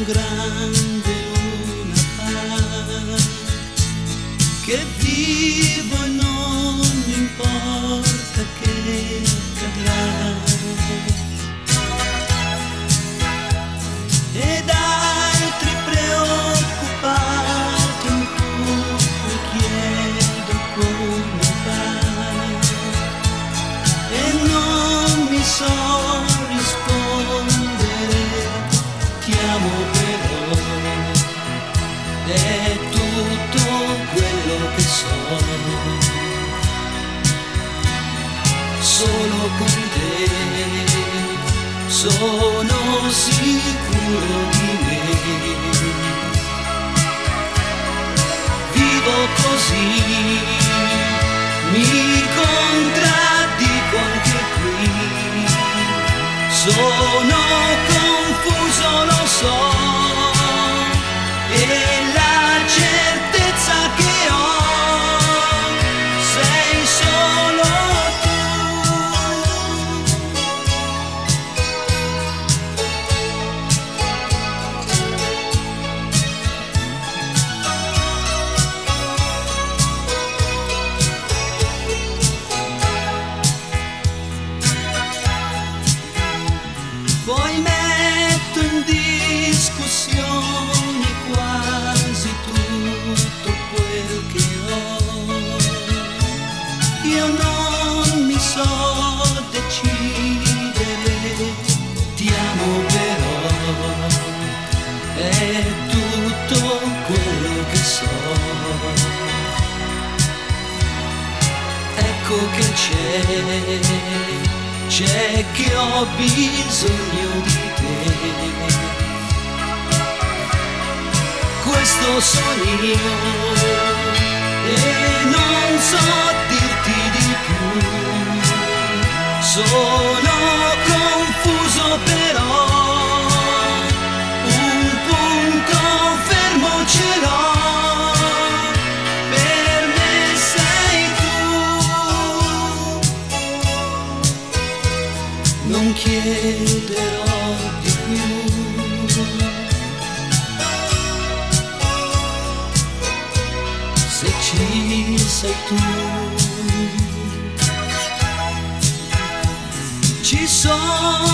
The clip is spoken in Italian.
grande luna par che vivo e non mi importa che accadrà, ed altri preoccupati ancora chiedo come va e non mi so rispondere. Ti amo però, è tutto quello che so, solo con te sono sicuro di me. Vivo così, mi contraddico anche qui, sono confuso, lo so, e la certezza che ho sei solo tu. Poi metto in discussione quasi tutto quel che ho. Io non mi so decidere, ti amo però, è tutto quello che so. Ecco che c'è che ho bisogno di te. Questo sono io e non so dirti di più. Sono confuso però, un punto fermo ce l'ho. Per me sei tu. Non chiederò di più. Se ci sei tu, ci sono